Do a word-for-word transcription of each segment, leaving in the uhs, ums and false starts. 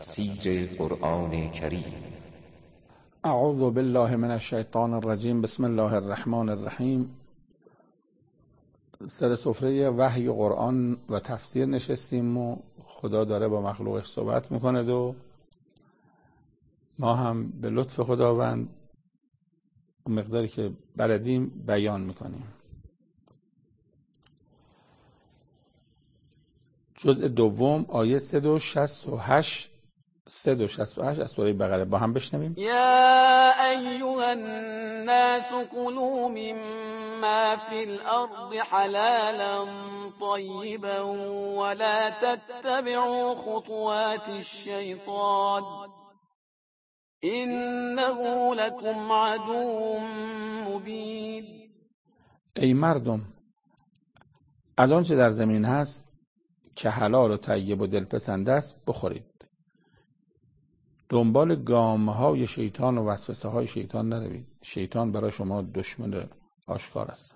تفسیر قرآن کریم. اعوذ بالله من الشیطان الرجیم. بسم الله الرحمن الرحیم. سر سفره وحی قرآن و تفسیر نشستیم و خدا داره با مخلوقش صحبت میکنه و ما هم به لطف خداوند مقداری که بلدیم بیان میکنیم. جزء دوم آیه صد و شصت و هشت صد و شصت و هشت از سوره بقره با هم بشنویم. یا ایها الناس کلوا مما فی الارض حلالا طیبا ولا تتبعوا خطوات الشیطان انه لکم عدو مبین. ای مردم، از آنچه در زمین هست که حلال و طیب و دلپسند است بخورید. دنبال گامهای شیطان و وسوسه های شیطان نروید. شیطان برای شما دشمن آشکار است.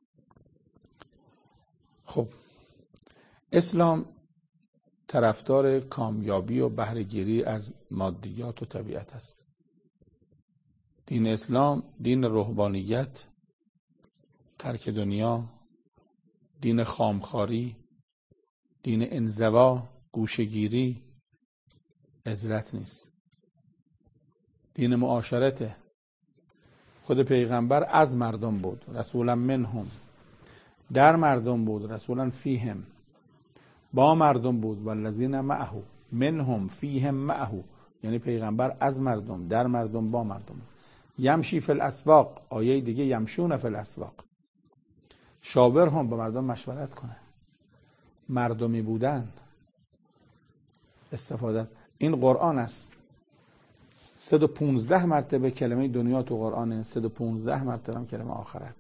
خب، اسلام طرفدار کامیابی و بهره‌گیری از مادیات و طبیعت است. دین اسلام دین رهبانیت، ترک دنیا، دین خامخواری، دین انزوا، گوشه‌گیری، عزلت نیست. دین معاشرته. خود پیغمبر از مردم بود، رسولا منهم، در مردم بود، رسولا فیهم، با مردم بود، والذین معه، منهم فیهم معه، یعنی پیغمبر از مردم، در مردم، با مردم. یمشی فی الاسواق، آیه دیگه یمشون فی الاسواق، شاورهم، با مردم مشورت کنه. مردمی بودن، استفاده. این قرآن است. صد و پانزده مرتبه کلمه دنیا تو قرآنه، صد و پانزده مرتبه هم کلمه آخرت.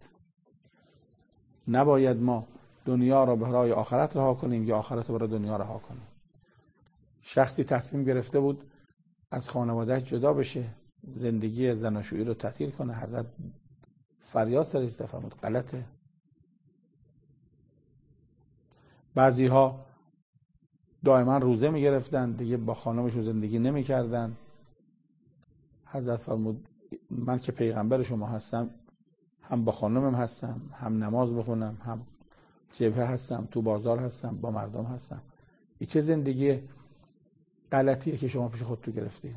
نباید ما دنیا را برای آخرت رها کنیم یا آخرت را برای دنیا رها کنیم. شخصی تصمیم گرفته بود از خانوادهش جدا بشه، زندگی زناشویی رو تعطیل کنه. حضرت فریاد سرش فرمود غلطه. بعضی ها دائما روزه میگرفتن، دیگه با خانمشون زندگی نمیکردن. حضرت فرمود من که پیغمبر شما هستم، هم با خانمم هستم، هم نماز بخونم، هم جبهه هستم، تو بازار هستم، با مردم هستم. این چه زندگی غلطیه که شما پیش خودتون گرفتید؟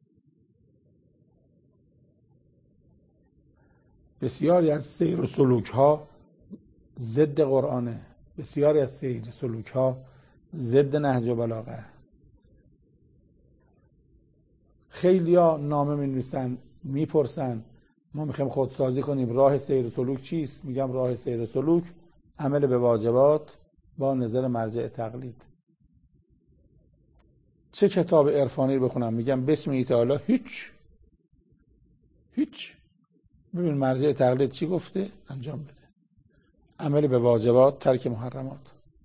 بسیاری از سیر و سلوک ها ضد قرآنه. بسیاری از سیر و سلوک ها ضد نهج و بلاغه. خیلی ها نامه می نویسن، می پرسن ما میخوایم خودسازی کنیم، راه سیر و سلوک چیست؟ میگم راه سیر و سلوک عمل به واجبات با نظر مرجع تقلید. چه کتاب عرفانی رو بخونم؟ میگم بسم تعالی، هیچ هیچ ببین مرجع تقلید چی گفته، انجام بده. عمل به واجبات، ترک محرمات.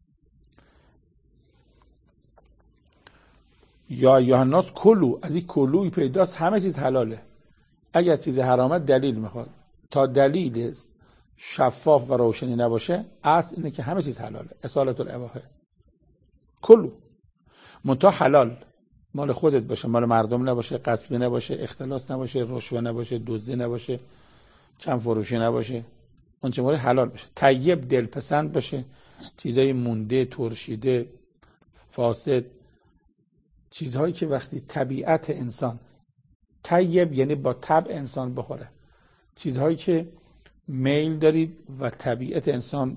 یا ایها الناس کلوا، از این کلوی پیداست همه چیز حلاله. اگر چیز حرامه دلیل میخواد، تا دلیل شفاف و روشنی نباشه اصل اینه که همه چیز حلاله. اصالت الاباحه. کلو منتها حلال مال خودت باشه، مال مردم نباشه، غصبی نباشه، اختلاس نباشه، رشوه نباشه، دزدی نباشه، کم فروشی نباشه. اون چه مال حلال باشه. طیب، دلپسند باشه. چیزای مونده، ترشیده، فاسد، چیزهایی که وقتی طبیعت انسان، طیب یعنی با طبع انسان بخوره، چیزهایی که میل دارید و طبیعت انسان.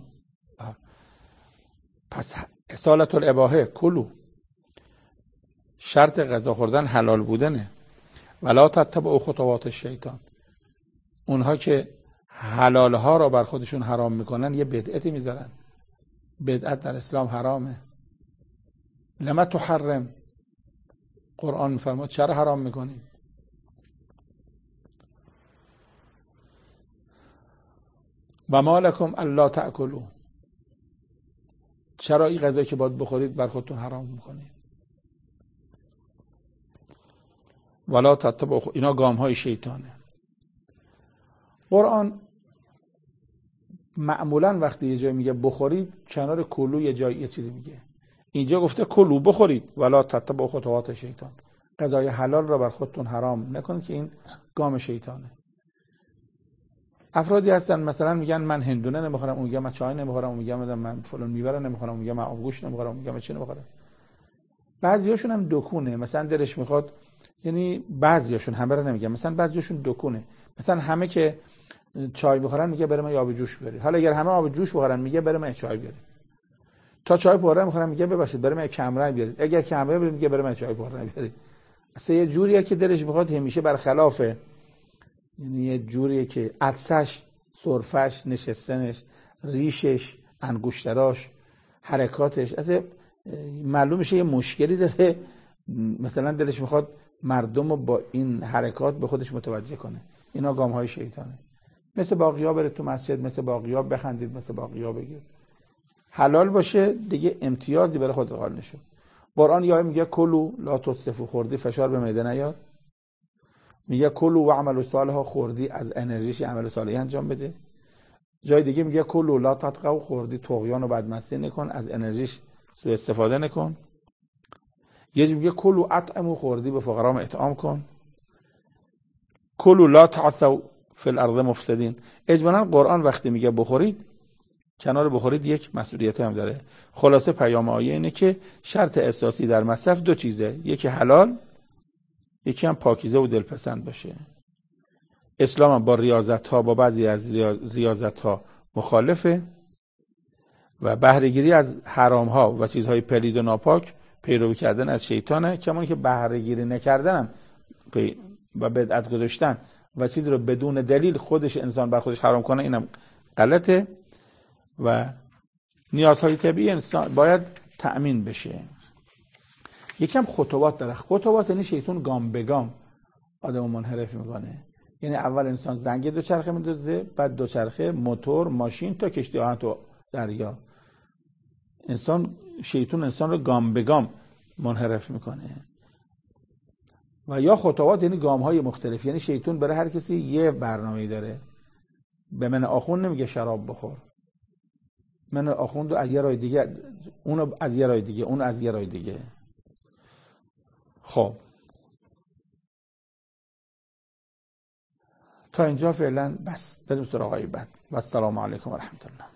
پس اصالت الاباحه کلو. شرط غذا خوردن حلال بودنه. ولا تتبعوا خطوات الشیطان. اونها که حلال ها را بر خودشون حرام میکنن یه بدعتی میذارن. بدعت در اسلام حرامه. لما تحرم، قرآن میفرماد چرا حرام میکنید؟ و ما لکم الا تأکلوا، چرا این غذایی که باید بخورید بر خودتون حرام میکنید؟ ولا تتبعوا، اینا گام های شیطانه. قرآن معمولا وقتی یه جای میگه بخورید، کنار کلو یه جای یه چیزی میگه. اینجا گفته کلو بخورید، ولا تتبعوا خطوات شیطان. غذای حلال را بر خودتون حرام نکنید که این گام شیطانه. افرادی هستن مثلا میگن من هندونه نمیخورم، اون میگه من چای نمیخورم، اون میگه من فلان میوه نمیخورم، اون میگه من آبگوشت نمیخورم، اون میگه من چی نمیخورم. بعضیاشون هم دکونه، مثلا دلش میخواد، یعنی بعضیاشون، همه رو نمیگم، مثلا بعضیاشون دکونه، مثلا همه که چای بخورن میگه برای من آب جوش بیارید. حالا اگر همه آب جوش بخورن میگه برای من چای بیارید. تا چای پررنگ میخورن میگه ببخشید برای من کمرنگ بیارید. اگر کمرنگ بیارید میگه برای من چای پررنگ بیارید. اصلا یه جوریه که دلش میخواد همیشه برخلاف، یعنی یه جوریه که عطسش، سرفش، نشستنش، ریشش، انگشتراش، حرکاتش، اصلا معلوم میشه یه مشکلی داره. مثلا دلش میخواد مردم رو با این حرکات به خودش متوجه کنه. اینا گام‌های شیطانه. مثل باقی‌ها برید تو مسجد، مثل باقی‌ها بخندید، مثل باقی‌ها بگید. حلال باشه دیگه امتیازی برای خود قائل نشو. قرآن یا میگه کلوا لا تسرفوا، خوردی فشار به معده نیار. میگه کلوا و عملوا صالحا، خوردی از انرژیش عمل صالحی انجام بده. جای دیگه میگه کلوا لا تطغوا، خوردی طغیان و بدمستی نکن، از انرژیش سوء استفاده نکن. یه جای میگه کلوا اطعموا، خوردی به فقرا اطعام کن. کلوا لا تعثوا فی الارض مفسدین. اجمالاً قرآن وقتی میگه بخورید، کنار بخورید یک مسئولیت هم داره. خلاصه پیام آیه اینه که شرط اساسی در مصرف دو چیزه، یکی حلال، یکی هم پاکیزه و دلپسند باشه. اسلام هم با ریاضت ها، با بعضی از ریاضت ها مخالفه و بهره‌گیری از حرام ها و چیزهای پلید و ناپاک پیروی کردن از شیطانه. کمانی که بهره‌گیری نکردن و بدعت گذاشتن و چیزی رو بدون دلیل خودش انسان بر خودش حرام کنه، اینم غلطه و نیازهای طبیعی انسان باید تأمین بشه. یکم خطوات داره. خطوات یعنی شیطان گام به گام آدمو منحرف میکنه. یعنی اول انسان زنگ دوچرخه میندازه، بعد دوچرخه، موتور، ماشین تا کشتی آهن تو دریا. انسان شیطان انسان رو گام به گام منحرف میکنه. و یا خطوات یعنی گام های مختلف، یعنی شیطان برای هر کسی یه برنامه‌ای داره. به من آخوند نمیگه شراب بخور، من آخوند از یه راه دیگه، اون از یه راه دیگه، اون از یه راه دیگه. خب تا اینجا فعلا بس، بریم سراغ آیه بعد. و السلام علیکم و رحمت الله.